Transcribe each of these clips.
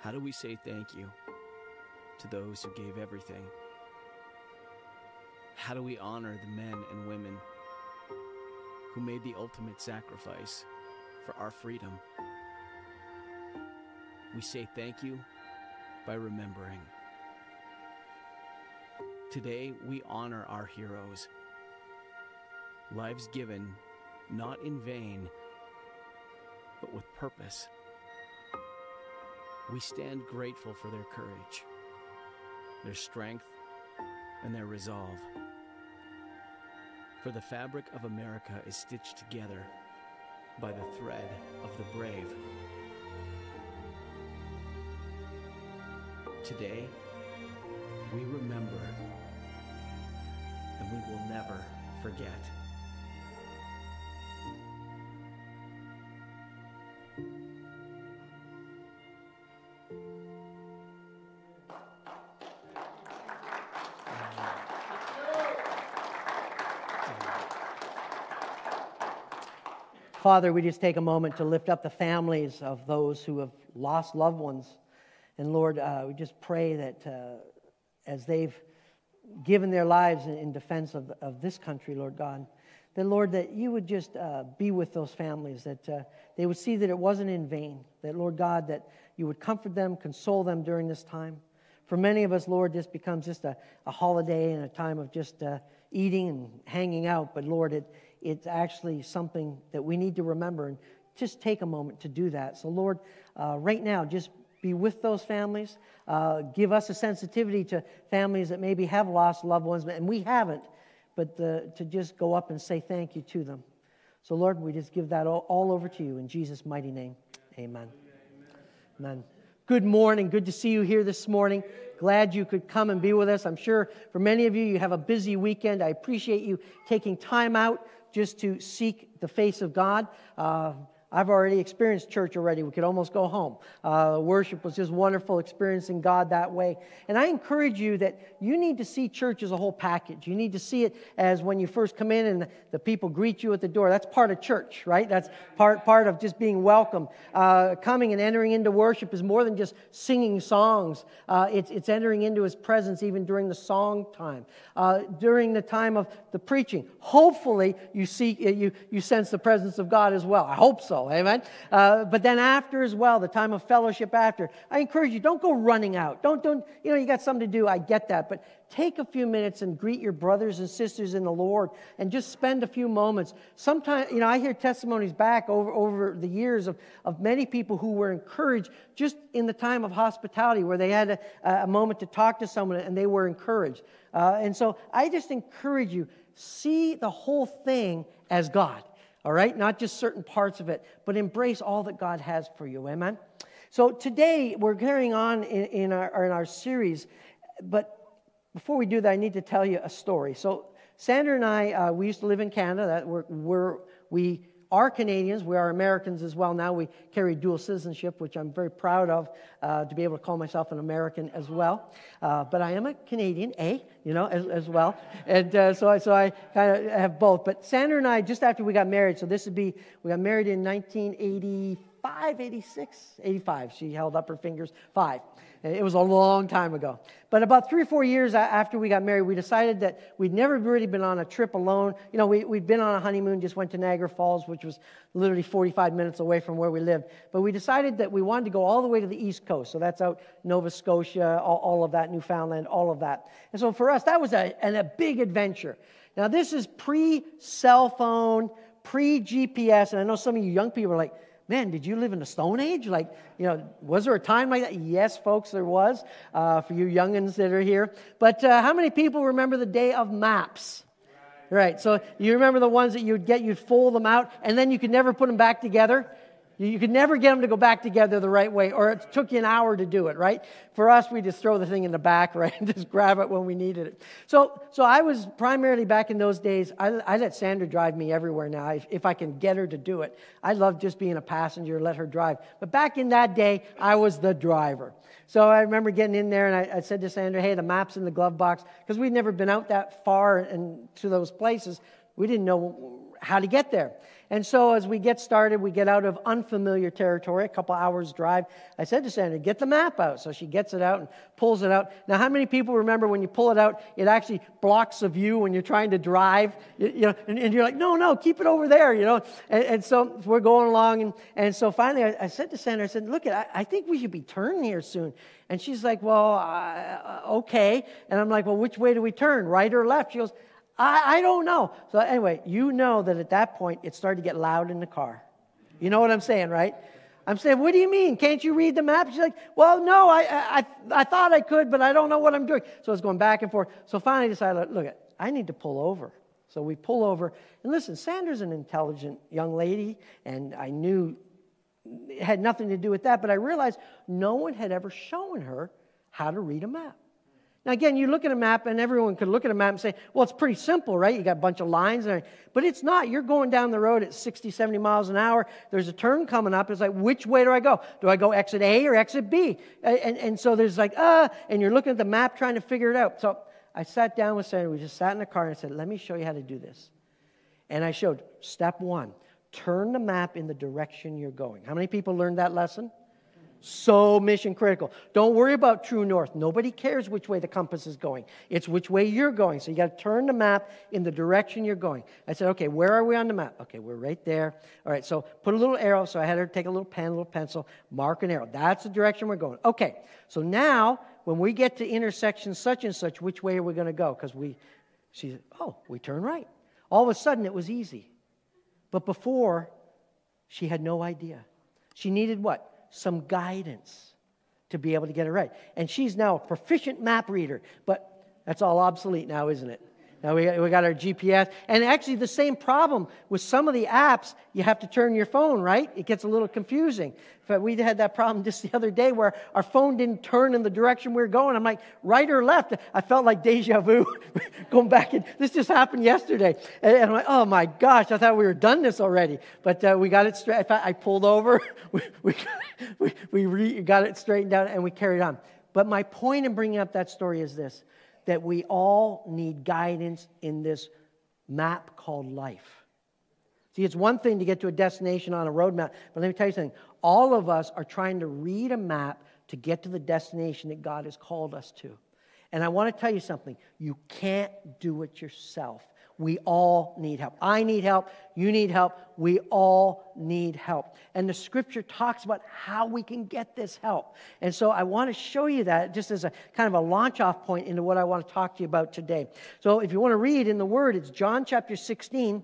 How do we say thank you to those who gave everything? How do we honor the men and women who made the ultimate sacrifice for our freedom? We say thank you by remembering. Today, we honor our heroes, lives given not in vain, but with purpose. We stand grateful for their courage, their strength, and their resolve. For the fabric of America is stitched together by the thread of the brave. Today, we remember, and we will never forget. Father, we just take a moment to lift up the families of those who have lost loved ones. And Lord, we just pray that as they've given their lives in defense of this country, Lord God, that, Lord, that you would just be with those families, that they would see that it wasn't in vain, that, Lord God, that you would comfort them, console them during this time. For many of us, Lord, this becomes just a holiday and a time of just eating and hanging out. But, Lord, it's actually something that we need to remember and just take a moment to do that. So, Lord, right now, just be with those families. Give us a sensitivity to families that maybe have lost loved ones, and we haven't, but to just go up and say thank you to them. So, Lord, we just give that all over to you in Jesus' mighty name. Amen. Amen. Good morning. Good to see you here this morning. Glad you could come and be with us. I'm sure for many of you, you have a busy weekend. I appreciate you taking time out just to seek the face of God. I've already experienced church already. We could almost go home. Worship was just wonderful, experiencing God that way. And I encourage you that you need to see church as a whole package. You need to see it as when you first come in and the people greet you at the door. That's part of church, right? That's part of just being welcome. Coming and entering into worship is more than just singing songs. It's entering into His presence even during the song time. During the time of the preaching. Hopefully you sense the presence of God as well. I hope so. Amen. But then after as well, the time of fellowship after, I encourage you, don't go running out. Don't, you got something to do. I get that. But take a few minutes and greet your brothers and sisters in the Lord and just spend a few moments. Sometimes, I hear testimonies back over the years of many people who were encouraged just in the time of hospitality where they had a moment to talk to someone and they were encouraged. And so I just encourage you, see the whole thing as God. All right? Not just certain parts of it, but embrace all that God has for you. Amen? So today, we're carrying on in our series, but before we do that, I need to tell you a story. So Sandra and I, we used to live in Canada. We are Canadians. We are Americans as well. Now we carry dual citizenship, which I'm very proud of, to be able to call myself an American as well. But I am a Canadian, as well. And so I kind of have both. But Sandra and I, just after we got married, so we got married in 1985, 86, 85. She held up her fingers, 5. It was a long time ago. But about 3 or 4 years after we got married, we decided that we'd never really been on a trip alone. We'd been on a honeymoon, just went to Niagara Falls, which was literally 45 minutes away from where we lived. But we decided that we wanted to go all the way to the East Coast. So that's out Nova Scotia, all of that, Newfoundland, all of that. And so for us, that was a big adventure. Now, this is pre-cell phone, pre-GPS. And I know some of you young people are like, man, did you live in the Stone Age? Was there a time like that? Yes, folks, there was, for you youngins that are here. But how many people remember the day of maps? Right, so you remember the ones that you'd fold them out, and then you could never put them back together? You could never get them to go back together the right way, or it took you an hour to do it, right? For us, we just throw the thing in the back, right, and just grab it when we needed it. So I was primarily back in those days, I let Sandra drive me everywhere now, if I can get her to do it. I love just being a passenger, let her drive. But back in that day, I was the driver. So I remember getting in there, and I said to Sandra, hey, the map's in the glove box, because we'd never been out that far and to those places. We didn't know how to get there. And so as we get started, we get out of unfamiliar territory, a couple hours drive. I said to Sandra, get the map out. So she gets it out and pulls it out. Now, how many people remember when you pull it out, it actually blocks the view when you're trying to drive? And you're like, no, keep it over there, And so we're going along. And so finally I said to Sandra, I said, look, I think we should be turning here soon. And she's like, well, okay. And I'm like, well, which way do we turn, right or left? She goes, I don't know. So anyway, you know that at that point, it started to get loud in the car. You know what I'm saying, right? I'm saying, what do you mean? Can't you read the map? She's like, well, no, I thought I could, but I don't know what I'm doing. So it's going back and forth. So finally I decided, look, I need to pull over. So we pull over. And listen, Sandra's an intelligent young lady, and I knew it had nothing to do with that, but I realized no one had ever shown her how to read a map. Now, again, you look at a map, and everyone could look at a map and say, well, it's pretty simple, right? You got a bunch of lines. But it's not. You're going down the road at 60, 70 miles an hour. There's a turn coming up. It's like, which way do I go? Do I go exit A or exit B? And so there's like, and you're looking at the map trying to figure it out. So I sat down with Sandra. We just sat in the car, and I said, let me show you how to do this. And I showed step 1, turn the map in the direction you're going. How many people learned that lesson? So mission critical. Don't worry about true north. Nobody cares which way the compass is going. It's which way you're going. So you got to turn the map in the direction you're going. I said, okay, where are we on the map? Okay, we're right there. All right, so put a little arrow. So I had her take a little pen, a little pencil, mark an arrow. That's the direction we're going. Okay, so now when we get to intersection such and such, which way are we going to go? Because she said, we turn right. All of a sudden it was easy. But before, she had no idea. She needed what? Some guidance to be able to get it right. And she's now a proficient map reader, but that's all obsolete now, isn't it? Now we got our GPS. And actually the same problem with some of the apps, you have to turn your phone, right? It gets a little confusing. In fact, we had that problem just the other day where our phone didn't turn in the direction we were going. I'm like, right or left? I felt like deja vu going back. This just happened yesterday. And I'm like, oh my gosh, I thought we were done this already. But we got it straight. In fact, I pulled over. We got it straightened out and we carried on. But my point in bringing up that story is this, that we all need guidance in this map called life. See, it's one thing to get to a destination on a road map, but let me tell you something. All of us are trying to read a map to get to the destination that God has called us to. And I want to tell you something. You can't do it yourself. We all need help. I need help. You need help. We all need help. And the Scripture talks about how we can get this help. And so I want to show you that just as a kind of a launch-off point into what I want to talk to you about today. So if you want to read in the Word, it's John chapter 16.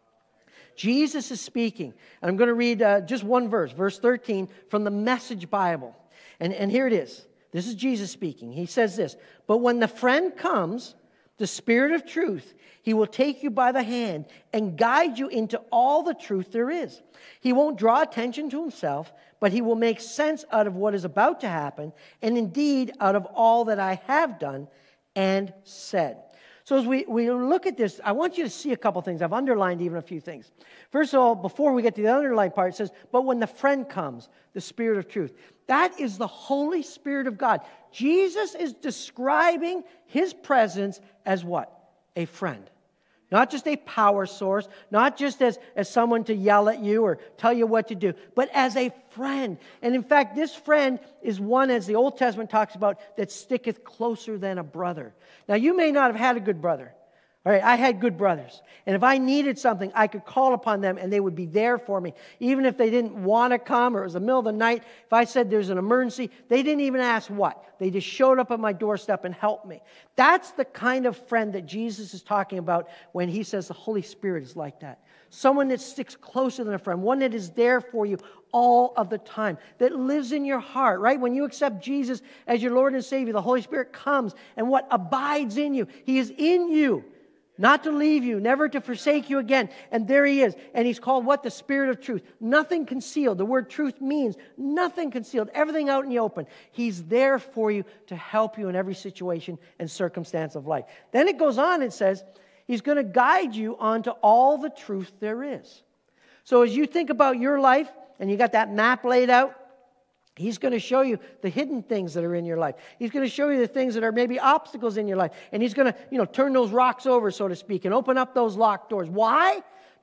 Jesus is speaking. And I'm going to read just one verse, verse 13, from the Message Bible. And here it is. This is Jesus speaking. He says this, "But when the friend comes, the Spirit of truth, He will take you by the hand and guide you into all the truth there is. He won't draw attention to Himself, but He will make sense out of what is about to happen, and indeed out of all that I have done and said." So as we look at this, I want you to see a couple things. I've underlined even a few things. First of all, before we get to the underlined part, it says, "But when the friend comes, the Spirit of truth." That is the Holy Spirit of God. Jesus is describing His presence as what? A friend. Not just a power source, not just as someone to yell at you or tell you what to do, but as a friend. And in fact, this friend is one, as the Old Testament talks about, that sticketh closer than a brother. Now, you may not have had a good brother. All right, I had good brothers. And if I needed something, I could call upon them and they would be there for me. Even if they didn't want to come or it was the middle of the night, if I said there's an emergency, they didn't even ask what. They just showed up at my doorstep and helped me. That's the kind of friend that Jesus is talking about when He says the Holy Spirit is like that. Someone that sticks closer than a friend, one that is there for you all of the time, that lives in your heart, right? When you accept Jesus as your Lord and Savior, the Holy Spirit comes and what abides in you. He is in you. Not to leave you, never to forsake you again. And there He is. And He's called what? The Spirit of truth. Nothing concealed. The word truth means nothing concealed. Everything out in the open. He's there for you to help you in every situation and circumstance of life. Then it goes on and says, He's going to guide you onto all the truth there is. So as you think about your life and you got that map laid out, He's going to show you the hidden things that are in your life. He's going to show you the things that are maybe obstacles in your life. And He's going to, turn those rocks over, so to speak, and open up those locked doors. Why?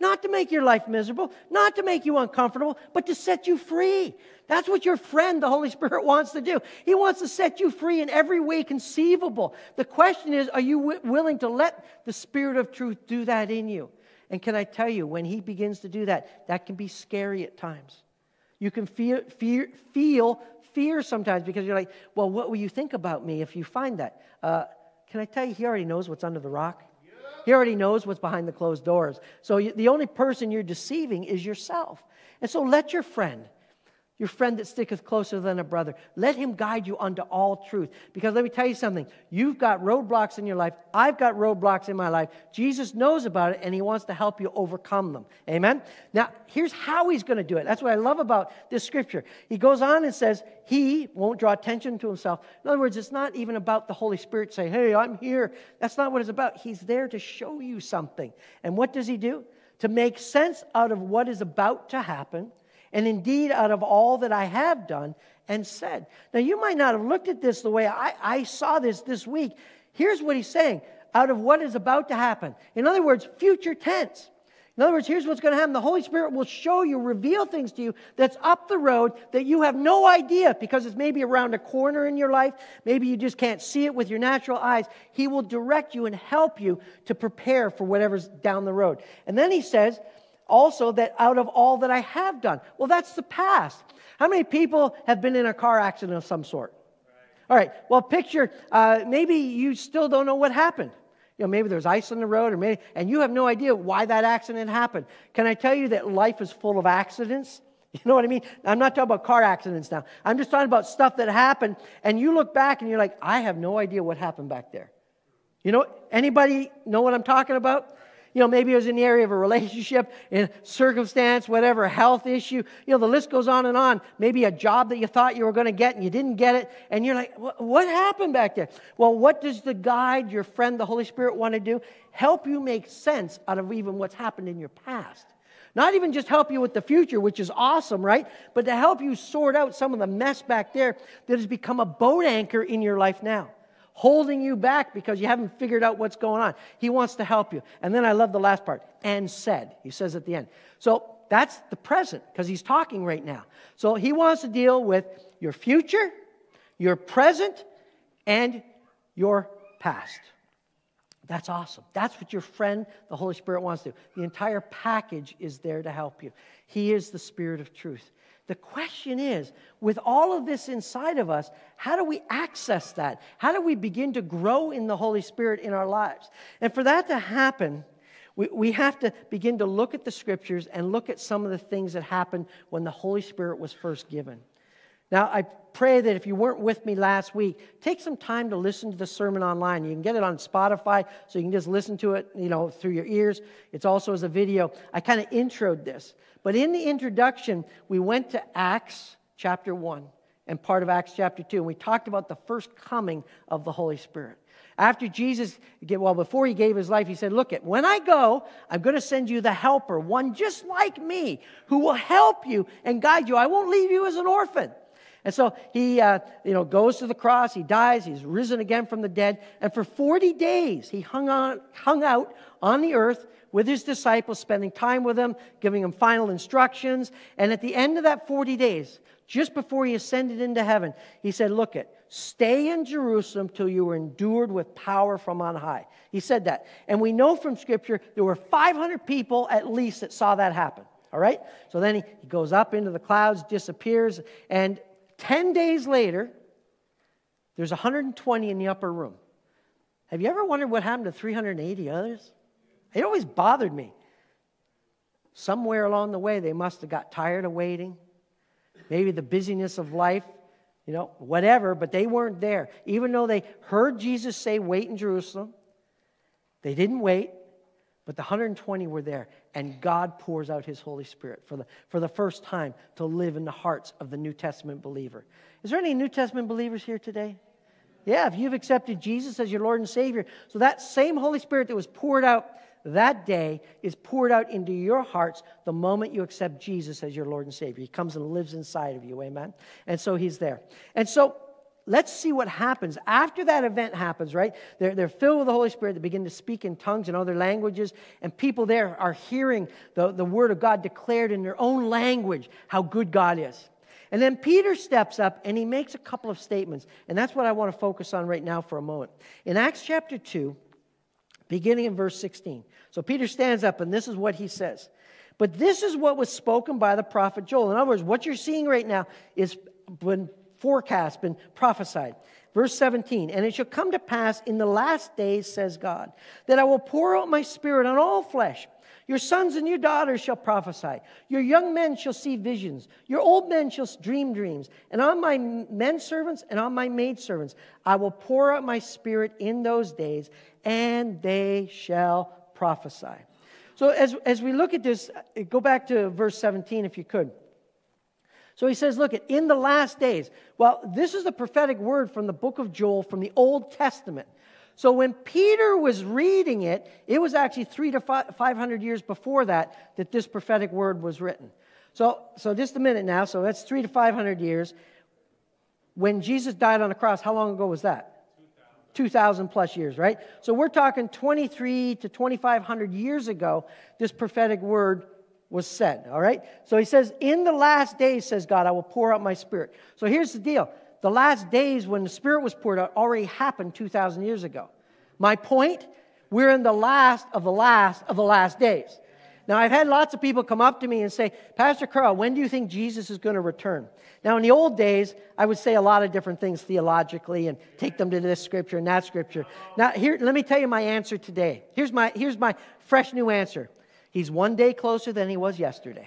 not to make your life miserable, not to make you uncomfortable, but to set you free. That's what your friend, the Holy Spirit, wants to do. He wants to set you free in every way conceivable. The question is, are you willing to let the Spirit of truth do that in you? And can I tell you, when He begins to do that, that can be scary at times. You can feel fear sometimes because you're like, well, what will you think about me if you find that? Can I tell you, He already knows what's under the rock. He already knows what's behind the closed doors. So the only person you're deceiving is yourself. And so let your friend that sticketh closer than a brother, let him guide you unto all truth. Because let me tell you something. You've got roadblocks in your life. I've got roadblocks in my life. Jesus knows about it, and He wants to help you overcome them. Amen? Now, here's how He's going to do it. That's what I love about this scripture. He goes on and says, He won't draw attention to Himself. In other words, it's not even about the Holy Spirit saying, hey, I'm here. That's not what it's about. He's there to show you something. And what does He do? To make sense out of what is about to happen, and indeed out of all that I have done and said. Now, you might not have looked at this the way I saw this week. Here's what He's saying. Out of what is about to happen. In other words, future tense. In other words, here's what's going to happen. The Holy Spirit will show you, reveal things to you that's up the road that you have no idea because it's maybe around a corner in your life. Maybe you just can't see it with your natural eyes. He will direct you and help you to prepare for whatever's down the road. And then He says, also that out of all that I have done. Well, that's the past. How many people have been in a car accident of some sort? All right. Well, picture, maybe you still don't know what happened. You know, maybe there's ice on the road, and you have no idea why that accident happened. Can I tell you that life is full of accidents? You know what I mean? I'm not talking about car accidents now. I'm just talking about stuff that happened, and you look back and you're like, I have no idea what happened back there. You know, anybody know what I'm talking about? You know, maybe it was in the area of a relationship, in circumstance, whatever, a health issue. You know, the list goes on and on. Maybe a job that you thought you were going to get and you didn't get it. And you're like, what happened back there? Well, what does the guide, your friend, the Holy Spirit, want to do? Help you make sense out of even what's happened in your past. Not even just help you with the future, which is awesome, right? But to help you sort out some of the mess back there that has become a boat anchor in your life now, holding you back because you haven't figured out what's going on. He wants to help you. And then I love the last part, and said. He says at the end. So that's the present, because He's talking right now. So He wants to deal with your future, your present, and your past. That's awesome. That's what your friend, the Holy Spirit, wants to do. The entire package is there to help you. He is the Spirit of truth. The question is, with all of this inside of us, how do we access that? How do we begin to grow in the Holy Spirit in our lives? And for that to happen, we have to begin to look at the Scriptures and look at some of the things that happened when the Holy Spirit was first given. Now, I pray that if you weren't with me last week, take some time to listen to the sermon online. You can get it on Spotify, so you can just listen to it, through your ears. It's also as a video. I kind of introed this. But in the introduction, we went to Acts chapter 1 and part of Acts chapter 2. And we talked about the first coming of the Holy Spirit. After Jesus, before He gave His life, He said, look, when I go, I'm going to send you the helper, one just like me, who will help you and guide you. I won't leave you as an orphan. And so He goes to the cross, He dies, He's risen again from the dead. And for 40 days, He hung out on the earth with His disciples, spending time with them, giving them final instructions. And at the end of that 40 days, just before He ascended into heaven, He said, stay in Jerusalem till you are endued with power from on high. He said that. And we know from Scripture there were 500 people at least that saw that happen. All right? So then he goes up into the clouds, disappears, and 10 days later, there's 120 in the upper room. Have you ever wondered what happened to 380 others? It always bothered me. Somewhere along the way, they must have got tired of waiting. Maybe the busyness of life, whatever, but they weren't there. Even though they heard Jesus say, wait in Jerusalem, they didn't wait, but the 120 were there. And God pours out His Holy Spirit for the first time to live in the hearts of the New Testament believer. Is there any New Testament believers here today? Yeah, if you've accepted Jesus as your Lord and Savior. So that same Holy Spirit that was poured out that day is poured out into your hearts the moment you accept Jesus as your Lord and Savior. He comes and lives inside of you, amen? And so He's there. And so let's see what happens. After that event happens, right? They're filled with the Holy Spirit. They begin to speak in tongues and other languages. And people there are hearing the Word of God declared in their own language, how good God is. And then Peter steps up and he makes a couple of statements. And that's what I want to focus on right now for a moment. In Acts chapter 2, beginning in verse 16. So Peter stands up and this is what he says. But this is what was spoken by the prophet Joel. In other words, what you're seeing right now is been forecast, been prophesied. Verse 17, and it shall come to pass in the last days, says God, that I will pour out my Spirit on all flesh. Your sons and your daughters shall prophesy. Your young men shall see visions. Your old men shall dream dreams. And on my men servants and on my maid servants I will pour out my Spirit in those days, and they shall prophesy. So as we look at this, go back to verse 17 if you could. So he says, look, in the last days. Well, this is the prophetic word from the book of Joel from the Old Testament. So when Peter was reading it, it was actually 300 to 500 years before that this prophetic word was written. So just a minute now. So that's 300 to 500 years. When Jesus died on the cross, how long ago was that? 2,000 plus years, right? So we're talking 23 to 2,500 years ago, this prophetic word was said, all right? So he says, in the last days, says God, I will pour out my Spirit. So here's the deal. The last days when the Spirit was poured out already happened 2,000 years ago. My point, we're in the last of the last days. Now, I've had lots of people come up to me and say, Pastor Carl, when do you think Jesus is going to return? Now, in the old days, I would say a lot of different things theologically and take them to this scripture and that scripture. Now, here, let me tell you my answer today. Here's my fresh new answer. He's one day closer than he was yesterday.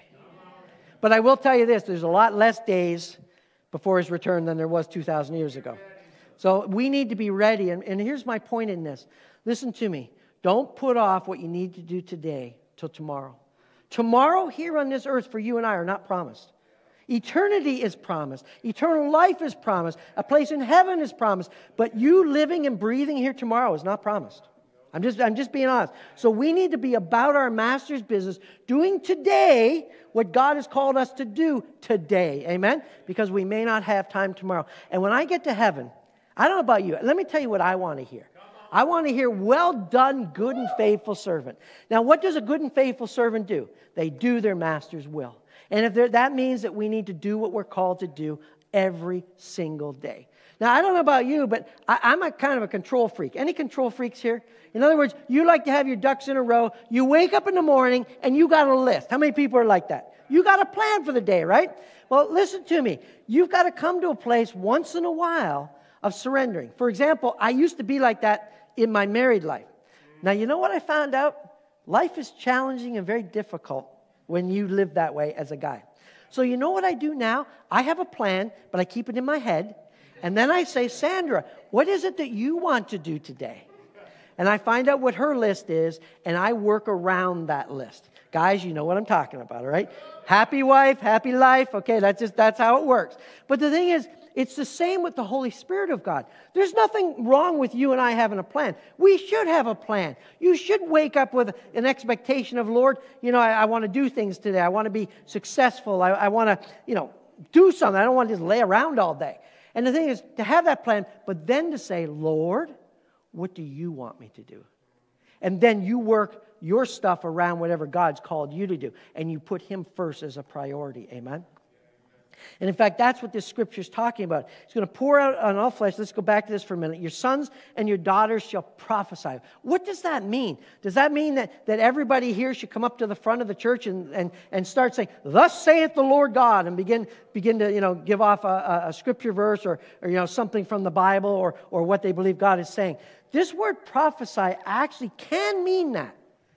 But I will tell you this, there's a lot less days before his return than there was 2,000 years ago. So we need to be ready. And here's my point in this. Listen to me. Don't put off what you need to do today till tomorrow. Tomorrow here on this earth for you and I are not promised. Eternity is promised. Eternal life is promised. A place in heaven is promised. But you living and breathing here tomorrow is not promised. I'm just being honest. So we need to be about our Master's business, doing today what God has called us to do today. Amen? Because we may not have time tomorrow. And when I get to heaven, I don't know about you. Let me tell you what I want to hear. I want to hear, well done, good and faithful servant. Now, what does a good and faithful servant do? They do their Master's will. And that means that we need to do what we're called to do every single day. Now, I don't know about you, but I'm a kind of a control freak. Any control freaks here? In other words, you like to have your ducks in a row. You wake up in the morning and you got a list. How many people are like that? You got a plan for the day, right? Well, listen to me. You've got to come to a place once in a while of surrendering. For example, I used to be like that in my married life. Now, you know what I found out? Life is challenging and very difficult when you live that way as a guy. So you know what I do now? I have a plan, but I keep it in my head. And then I say, Sandra, what is it that you want to do today? And I find out what her list is, and I work around that list. Guys, you know what I'm talking about, all right? Happy wife, happy life. Okay, that's how it works. But the thing is, it's the same with the Holy Spirit of God. There's nothing wrong with you and I having a plan. We should have a plan. You should wake up with an expectation of, Lord, I want to do things today. I want to be successful. I want to, do something. I don't want to just lay around all day. And the thing is, to have that plan, but then to say, Lord, what do you want me to do? And then you work your stuff around whatever God's called you to do. And you put Him first as a priority. Amen? And in fact, that's what this scripture is talking about. It's going to pour out on all flesh. Let's go back to this for a minute. Your sons and your daughters shall prophesy. What does that mean? Does that mean that everybody here should come up to the front of the church and start saying, thus saith the Lord God, and begin to give off a scripture verse or something from the Bible or what they believe God is saying? This word prophesy actually can mean that.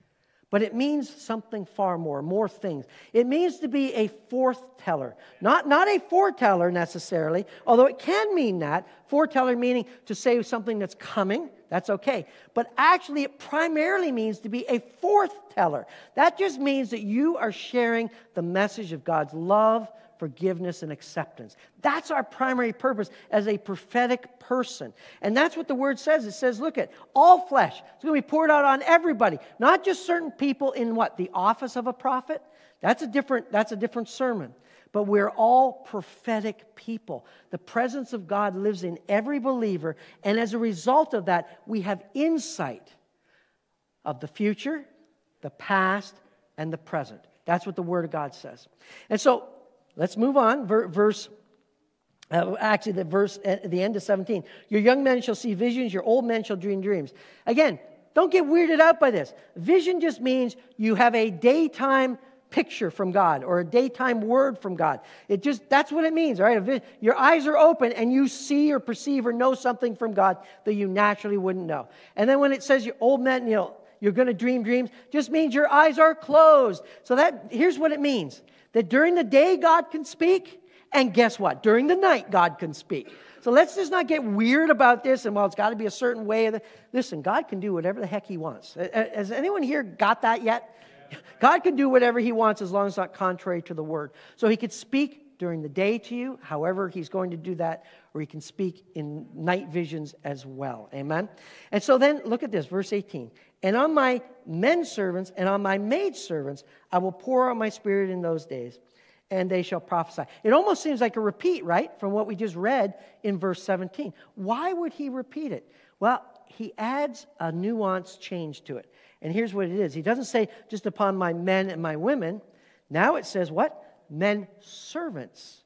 But it means something far more things. It means to be a foreteller. Not a foreteller necessarily, although it can mean that. Foreteller meaning to say something that's coming, that's okay. But actually it primarily means to be a forthteller. That just means that you are sharing the message of God's love forgiveness and acceptance. That's our primary purpose as a prophetic person. And that's what the Word says. It says, look at all flesh. It's going to be poured out on everybody, not just certain people in what? The office of a prophet? That's a different sermon. But we're all prophetic people. The presence of God lives in every believer, and as a result of that, we have insight of the future, the past, and the present. That's what the Word of God says. And so, let's move on. The verse at the end of 17. Your young men shall see visions, your old men shall dream dreams. Again, don't get weirded out by this. Vision just means you have a daytime picture from God or a daytime word from God. That's what it means, all right? Your eyes are open and you see or perceive or know something from God that you naturally wouldn't know. And then when it says your old men, you're going to dream dreams, just means your eyes are closed. So here's what it means. That during the day God can speak, and guess what? During the night God can speak. So let's just not get weird about this and, it's got to be a certain way. Listen, God can do whatever the heck He wants. Has anyone here got that yet? God can do whatever He wants as long as it's not contrary to the Word. So He could speak during the day to you, however He's going to do that, or He can speak in night visions as well. Amen? And so then, look at this, verse 18. And on my men servants and on my maid servants I will pour out my Spirit in those days, and they shall prophesy. It almost seems like a repeat, right, from what we just read in verse 17. Why would He repeat it? Well, He adds a nuanced change to it. And here's what it is. He doesn't say just upon my men and my women. Now it says what? Men servants.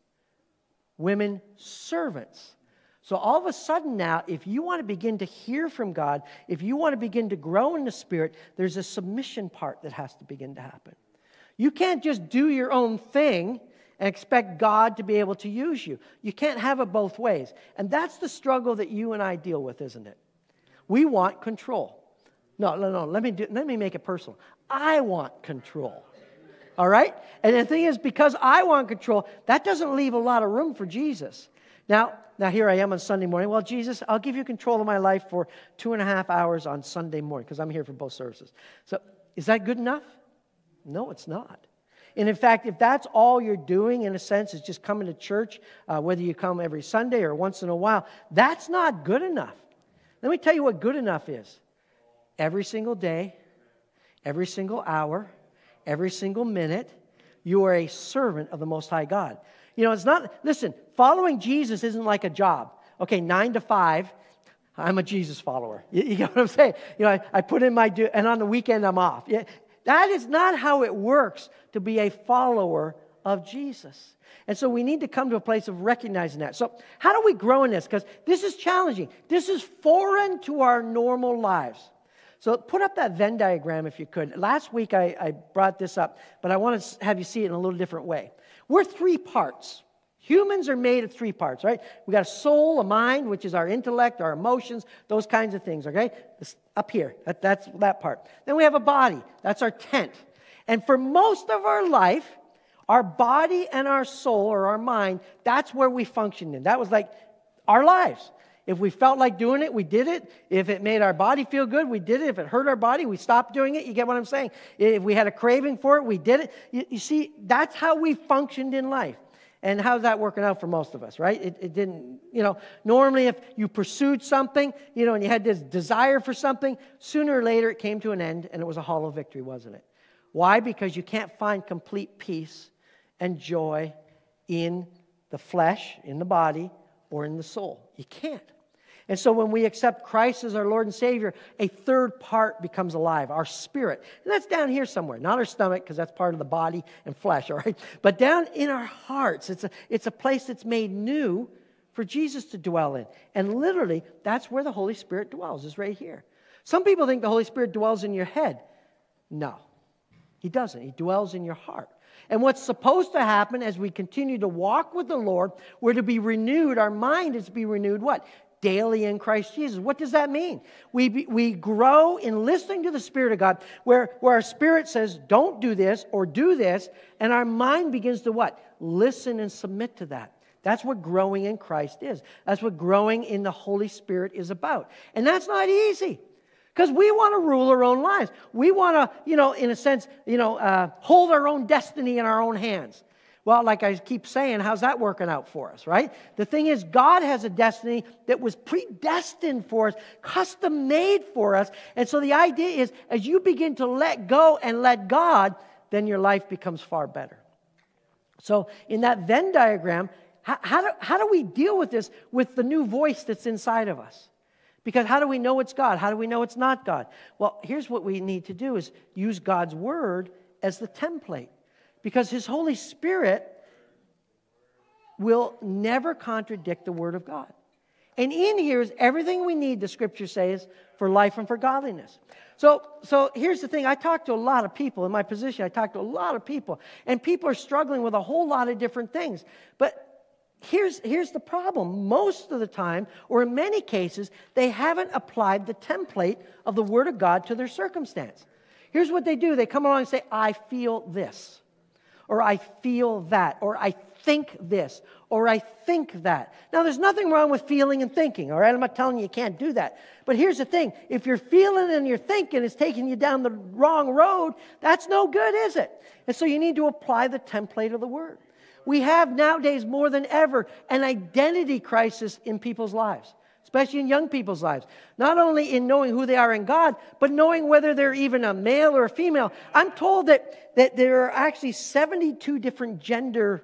Women servants. So all of a sudden now, if you want to begin to hear from God, if you want to begin to grow in the Spirit, there's a submission part that has to begin to happen. You can't just do your own thing and expect God to be able to use you. You can't have it both ways. And that's the struggle that you and I deal with, isn't it? We want control. No. Let me make it personal. I want control. All right? And the thing is, because I want control, that doesn't leave a lot of room for Jesus. Now here I am on Sunday morning. Well, Jesus, I'll give you control of my life for 2.5 hours on Sunday morning because I'm here for both services. So is that good enough? No, it's not. And in fact, if that's all you're doing, in a sense, is just coming to church, whether you come every Sunday or once in a while, that's not good enough. Let me tell you what good enough is. Every single day, every single hour, every single minute, you are a servant of the Most High God. It's not, listen, following Jesus isn't like a job. Okay, 9 to 5, I'm a Jesus follower. You get what I'm saying? I put in my due, and on the weekend I'm off. That is not how it works to be a follower of Jesus. And so we need to come to a place of recognizing that. So how do we grow in this? Because this is challenging. This is foreign to our normal lives. So put up that Venn diagram if you could. Last week I brought this up, but I want to have you see it in a little different way. We're 3 parts. Humans are made of 3 parts, right? We got a soul, a mind, which is our intellect, our emotions, those kinds of things, okay? This, up here, that's that part. Then we have a body. That's our tent. And for most of our life, our body and our soul or our mind, that's where we functioned in. That was like our lives. If we felt like doing it, we did it. If it made our body feel good, we did it. If it hurt our body, we stopped doing it. You get what I'm saying? If we had a craving for it, we did it. You see, that's how we functioned in life. And how's that working out for most of us, right? It didn't, normally if you pursued something, and you had this desire for something, sooner or later it came to an end and it was a hollow victory, wasn't it? Why? Because you can't find complete peace and joy in the flesh, in the body, or in the soul. You can't. And so when we accept Christ as our Lord and Savior, a third part becomes alive, our spirit. And that's down here somewhere, not our stomach, because that's part of the body and flesh, all right? But down in our hearts, it's a place that's made new for Jesus to dwell in. And literally, that's where the Holy Spirit dwells, is right here. Some people think the Holy Spirit dwells in your head. No, He doesn't. He dwells in your heart. And what's supposed to happen as we continue to walk with the Lord, we're to be renewed. Our mind is to be renewed, what? Daily in Christ Jesus. What does that mean? We grow in listening to the Spirit of God, where our spirit says, don't do this or do this, and our mind begins to what? Listen and submit to that. That's what growing in Christ is. That's what growing in the Holy Spirit is about. And that's not easy. Because we want to rule our own lives. We want to, in a sense, hold our own destiny in our own hands. Well, like I keep saying, how's that working out for us, right? The thing is, God has a destiny that was predestined for us, custom made for us. And so the idea is, as you begin to let go and let God, then your life becomes far better. So in that Venn diagram, how do we deal with this with the new voice that's inside of us? Because how do we know it's God? How do we know it's not God? Well, here's what we need to do is use God's Word as the template. Because His Holy Spirit will never contradict the Word of God. And in here is everything we need, the Scripture says, for life and for godliness. So here's the thing. I talk to a lot of people. In my position, I talk to a lot of people. And people are struggling with a whole lot of different things. But here's the problem. Most of the time, or in many cases, they haven't applied the template of the Word of God to their circumstance. Here's what they do. They come along and say, I feel this, or I feel that, or I think this, or I think that. Now, there's nothing wrong with feeling and thinking, all right? I'm not telling you can't do that. But here's the thing. If you're feeling and you're thinking it's taking you down the wrong road, that's no good, is it? And so you need to apply the template of the Word. We have nowadays more than ever an identity crisis in people's lives, especially in young people's lives. Not only in knowing who they are in God, but knowing whether they're even a male or a female. I'm told that there are actually 72 different gender.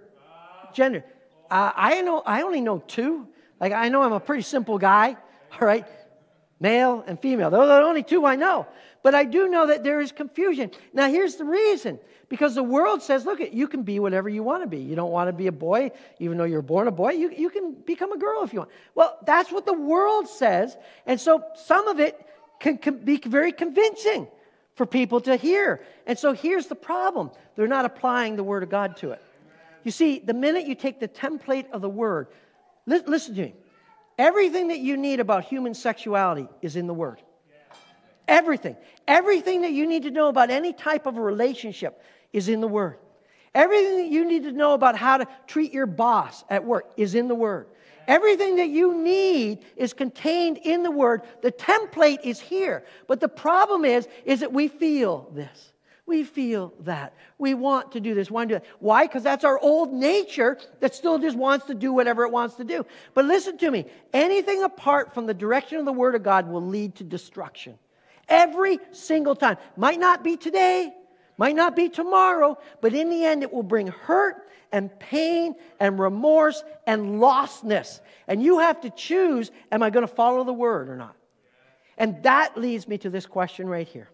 I only know 2. Like, I know I'm a pretty simple guy, all right? Male and female. Those are the only 2 I know. But I do know that there is confusion. Now, here's the reason. Because the world says, look, you can be whatever you want to be. You don't want to be a boy, even though you're born a boy. You can become a girl if you want. Well, that's what the world says. And so some of it can be very convincing for people to hear. And so here's the problem. They're not applying the Word of God to it. You see, the minute you take the template of the Word, listen to me. Everything that you need about human sexuality is in the Word. Everything. Everything that you need to know about any type of a relationship is in the Word. Everything that you need to know about how to treat your boss at work is in the Word. Everything that you need is contained in the Word. The template is here. But the problem is that we feel this. We feel that. We want to do this, want to do that. Why? Because that's our old nature that still just wants to do whatever it wants to do. But listen to me. Anything apart from the direction of the Word of God will lead to destruction. Every single time. Might not be today, might not be tomorrow, but in the end it will bring hurt and pain and remorse and lostness. And you have to choose, am I going to follow the Word or not? And that leads me to this question right here.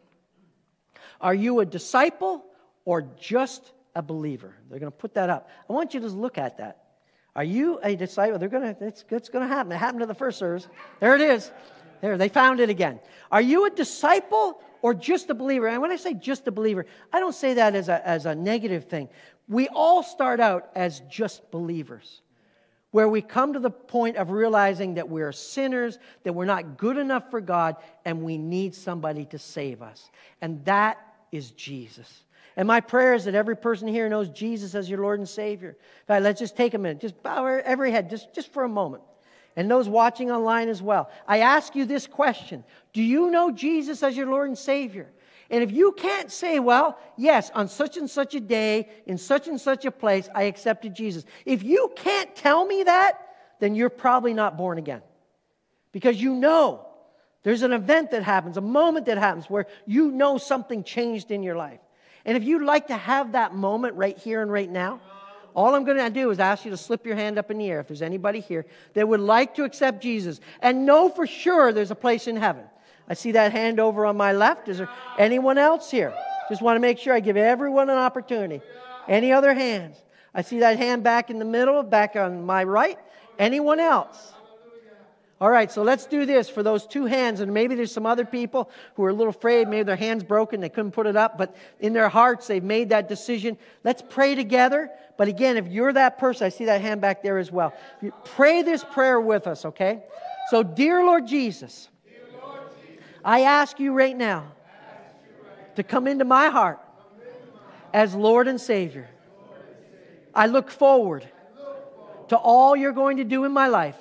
Are you a disciple or just a believer? They're going to put that up. I want you to look at that. Are you a disciple? It's going to happen. It happened to the first service. There it is. There, they found it again. Are you a disciple or just a believer? And when I say just a believer, I don't say that as a negative thing. We all start out as just believers, where we come to the point of realizing that we're sinners, that we're not good enough for God, and we need somebody to save us. And that is Jesus. And my prayer is that every person here knows Jesus as your Lord and Savior. In fact, let's just take a minute. Just bow every head just for a moment. And those watching online as well. I ask you this question. Do you know Jesus as your Lord and Savior? And if you can't say, well, yes, on such and such a day, in such and such a place, I accepted Jesus. If you can't tell me that, then you're probably not born again. Because you know there's an event that happens, a moment that happens where you know something changed in your life. And if you'd like to have that moment right here and right now, all I'm going to do is ask you to slip your hand up in the air if there's anybody here that would like to accept Jesus and know for sure there's a place in heaven. I see that hand over on my left. Is there anyone else here? Just want to make sure I give everyone an opportunity. Any other hands? I see that hand back in the middle, back on my right. Anyone else? All right, so let's do this for those 2 hands. And maybe there's some other people who are a little afraid. Maybe their hand's broken. They couldn't put it up. But in their hearts, they've made that decision. Let's pray together. But again, if you're that person, I see that hand back there as well. Pray this prayer with us, okay? So, dear Lord Jesus, I ask you right now to come into my heart as Lord and Savior. I look forward to all you're going to do in my life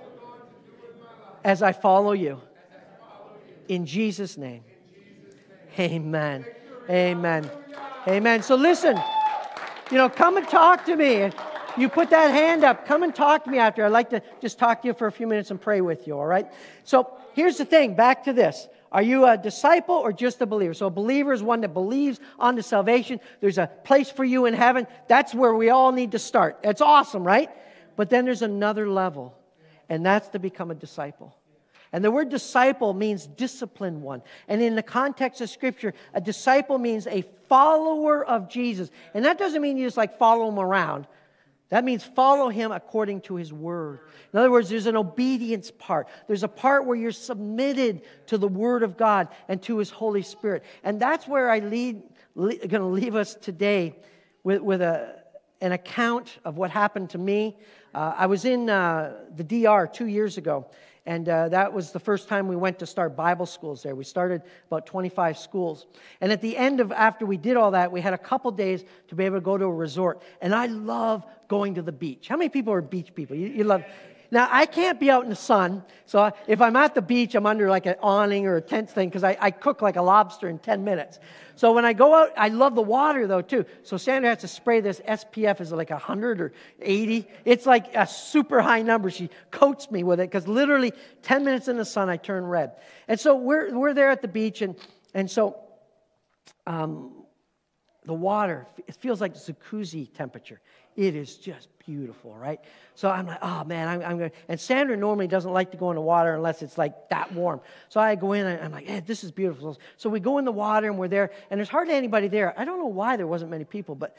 as I follow you. In Jesus' name. Amen. Amen. Amen. So listen, come and talk to me. And you put that hand up. Come and talk to me after. I'd like to just talk to you for a few minutes and pray with you, all right? So here's the thing. Back to this. Are you a disciple or just a believer? So a believer is one that believes on the salvation. There's a place for you in heaven. That's where we all need to start. It's awesome, right? But then there's another level, and that's to become a disciple. And the word disciple means disciplined one. And in the context of Scripture, a disciple means a follower of Jesus. And that doesn't mean you just like follow him around. That means follow him according to his word. In other words, there's an obedience part. There's a part where you're submitted to the word of God and to his Holy Spirit. And that's where I'm going to leave us today with an account of what happened to me. I was in the DR 2 years ago. And that was the first time we went to start Bible schools there. We started about 25 schools. And at the end of, after we did all that, we had a couple days to be able to go to a resort. And I love going to the beach. How many people are beach people? You love... Now, I can't be out in the sun, so if I'm at the beach, I'm under like an awning or a tent thing because I cook like a lobster in 10 minutes. So when I go out, I love the water, though, too. So Sandra has to spray this. SPF is like 100 or 80. It's like a super high number. She coats me with it because literally 10 minutes in the sun, I turn red. And so we're there at the beach, and so the water, it feels like jacuzzi temperature. It is just beautiful, right? So I'm like, oh man, I'm going to, and Sandra normally doesn't like to go in the water unless it's like that warm. So I go in and I'm like, hey, this is beautiful. So we go in the water and we're there, and there's hardly anybody there. I don't know why there wasn't many people, but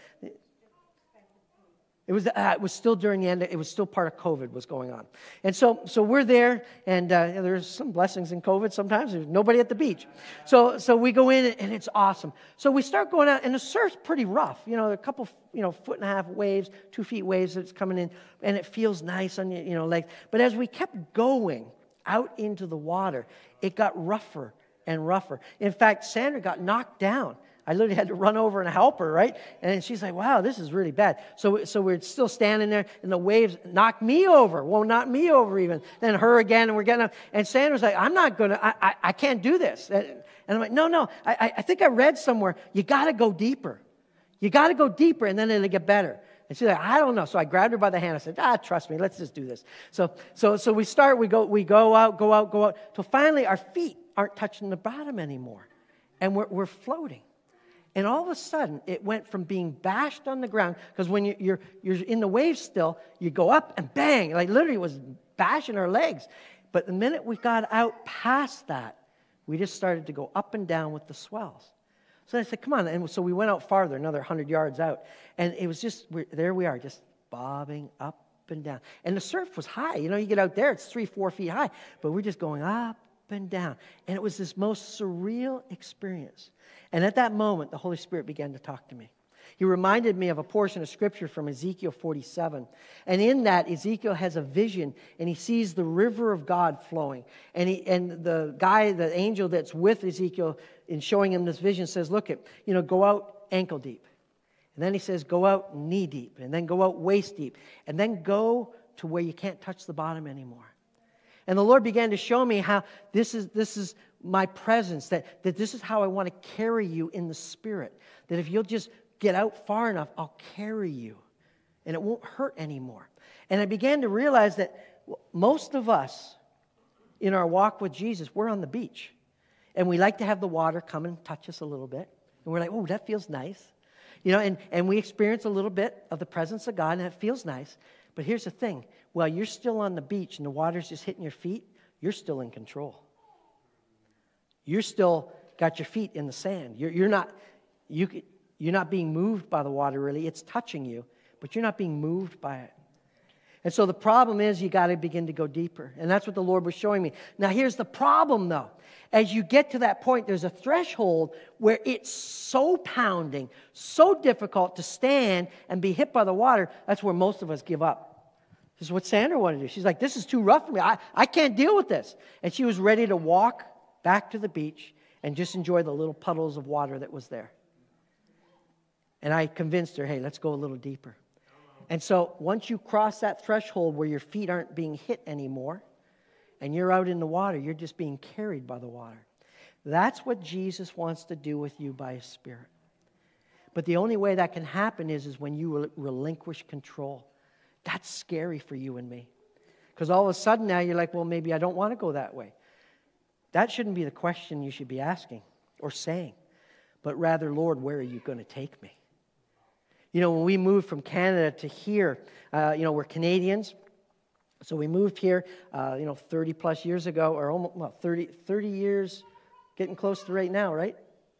it was still during the end. It was still part of COVID was going on. And so we're there, and there's some blessings in COVID sometimes. There's nobody at the beach. So we go in, and it's awesome. So we start going out, and the surf's pretty rough. A couple, 1.5 waves, 2 feet waves that's coming in, and it feels nice on your, legs. But as we kept going out into the water, it got rougher and rougher. In fact, Sandra got knocked down. I literally had to run over and help her, right? And she's like, wow, this is really bad. So we're still standing there, and the waves knock me over. Well, not me over even. Then her again, and we're getting up. And Sandra's like, I'm not going to, I can't do this. And I'm like, no, I think I read somewhere, you got to go deeper. You got to go deeper, and then it'll get better. And she's like, I don't know. So I grabbed her by the hand. I said, trust me, let's just do this. So we start, we go out, till finally our feet aren't touching the bottom anymore. And we're floating. And all of a sudden, it went from being bashed on the ground, because when you're in the waves still, you go up and bang, like literally it was bashing our legs. But the minute we got out past that, we just started to go up and down with the swells. So I said, come on. And so we went out farther, another 100 yards out. And it was just, there we are, just bobbing up and down. And the surf was high. You get out there, it's 3-4 feet high. But we're just going up and down. And it was this most surreal experience. And at that moment, the Holy Spirit began to talk to me. He reminded me of a portion of Scripture from Ezekiel 47. And in that, Ezekiel has a vision, and he sees the river of God flowing. And the angel that's with Ezekiel in showing him this vision says, look, go out ankle deep. And then he says, go out knee deep. And then go out waist deep. And then go to where you can't touch the bottom anymore. And the Lord began to show me how this is my presence, that this is how I want to carry you in the Spirit. That if you'll just get out far enough, I'll carry you. And it won't hurt anymore. And I began to realize that most of us, in our walk with Jesus, we're on the beach. And we like to have the water come and touch us a little bit. And we're like, oh, that feels nice. And we experience a little bit of the presence of God, and it feels nice. But here's the thing. While you're still on the beach and the water's just hitting your feet, you're still in control. You're still got your feet in the sand. You're not being moved by the water, really. It's touching you, but you're not being moved by it. And so the problem is you got to begin to go deeper. And that's what the Lord was showing me. Now here's the problem, though. As you get to that point, there's a threshold where it's so pounding, so difficult to stand and be hit by the water. That's where most of us give up. This is what Sandra wanted to do. She's like, this is too rough for me. I can't deal with this. And she was ready to walk back to the beach and just enjoy the little puddles of water that was there. And I convinced her, hey, let's go a little deeper. And so once you cross that threshold where your feet aren't being hit anymore, and you're out in the water, you're just being carried by the water. That's what Jesus wants to do with you by His Spirit. But the only way that can happen is when you relinquish control. That's scary for you and me. Because all of a sudden now you're like, well, maybe I don't want to go that way. That shouldn't be the question you should be asking or saying. But rather, Lord, where are you going to take me? You know, when we moved from Canada to here, we're Canadians. So we moved here, 30 plus years ago, or almost 30 years, getting close to right now, right?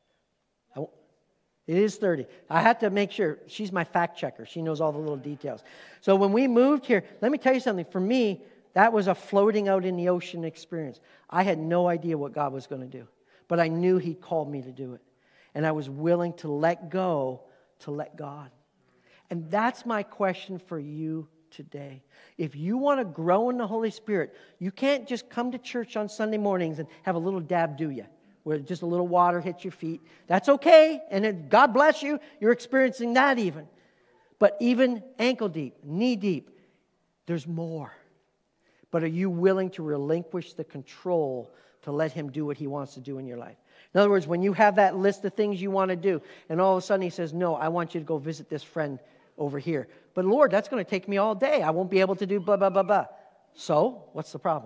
It is 30. I had to make sure. She's my fact checker. She knows all the little details. So when we moved here, let me tell you something. For me, that was a floating out in the ocean experience. I had no idea what God was going to do. But I knew He called me to do it. And I was willing to let go to let God. And that's my question for you today. If you want to grow in the Holy Spirit, you can't just come to church on Sunday mornings and have a little dab, do you? Where just a little water hits your feet. That's okay. And God bless you. You're experiencing that even. But even ankle deep, knee deep, there's more. But are you willing to relinquish the control to let Him do what He wants to do in your life? In other words, when you have that list of things you want to do, and all of a sudden He says, no, I want you to go visit this friend over here. But Lord, that's going to take me all day. I won't be able to do blah, blah, blah, blah. So, what's the problem?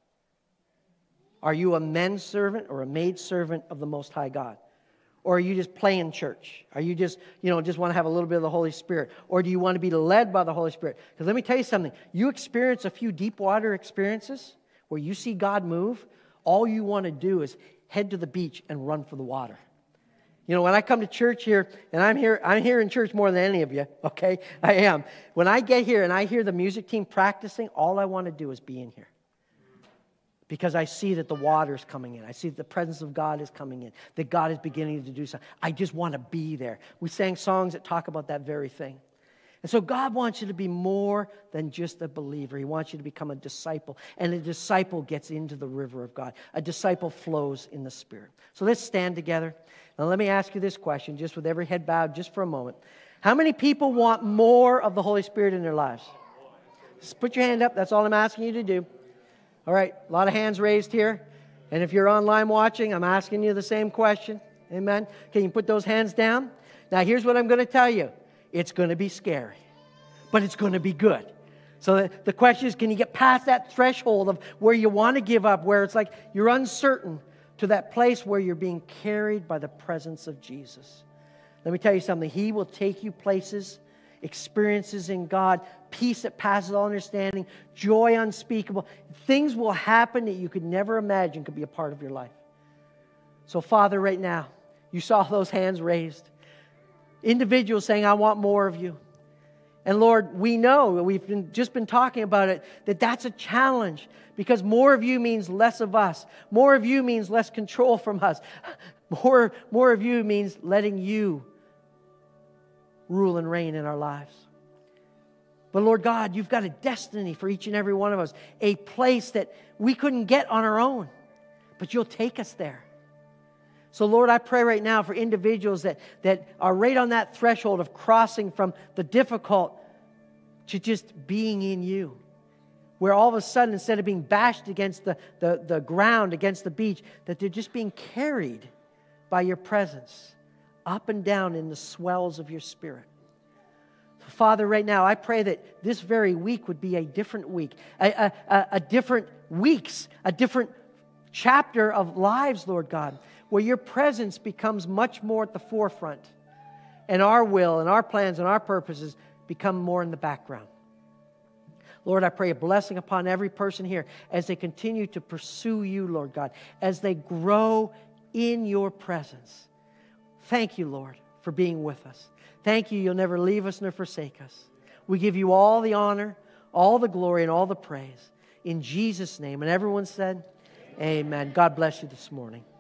Are you a manservant or a maidservant of the Most High God? Or are you just playing church? Are you just want to have a little bit of the Holy Spirit? Or do you want to be led by the Holy Spirit? Because let me tell you something. You experience a few deep water experiences where you see God move. All you want to do is head to the beach and run for the water. You know, when I come to church here, and I'm here in church more than any of you, okay? I am. When I get here and I hear the music team practicing, all I want to do is be in here. Because I see that the water is coming in. I see that the presence of God is coming in. That God is beginning to do something. I just want to be there. We sang songs that talk about that very thing. And so God wants you to be more than just a believer. He wants you to become a disciple. And a disciple gets into the river of God. A disciple flows in the Spirit. So let's stand together. Now let me ask you this question, just with every head bowed, just for a moment. How many people want more of the Holy Spirit in their lives? Just put your hand up. That's all I'm asking you to do. All right, a lot of hands raised here. And if you're online watching, I'm asking you the same question. Amen. Can you put those hands down? Now, here's what I'm going to tell you. It's going to be scary, but it's going to be good. So the question is, can you get past that threshold of where you want to give up, where it's like you're uncertain, to that place where you're being carried by the presence of Jesus? Let me tell you something. He will take you places, experiences in God, peace that passes all understanding, joy unspeakable. Things will happen that you could never imagine could be a part of your life. So, Father, right now, you saw those hands raised. Individuals saying, I want more of you. And Lord, we know, we've just been talking about it, that that's a challenge because more of you means less of us. More of you means less control from us. More of you means letting you rule and reign in our lives. But Lord God, you've got a destiny for each and every one of us, a place that we couldn't get on our own, but you'll take us there. So Lord, I pray right now for individuals that are right on that threshold of crossing from the difficult to just being in you. Where all of a sudden, instead of being bashed against the ground, against the beach, that they're just being carried by your presence up and down in the swells of your Spirit. Father, right now, I pray that this very week would be a different week, a different weeks, a different chapter of lives, Lord God, where your presence becomes much more at the forefront and our will and our plans and our purposes become more in the background. Lord, I pray a blessing upon every person here as they continue to pursue you, Lord God, as they grow in your presence. Thank you, Lord, for being with us. Thank you, you'll never leave us nor forsake us. We give you all the honor, all the glory, and all the praise. In Jesus' name. And everyone said, Amen. God bless you this morning.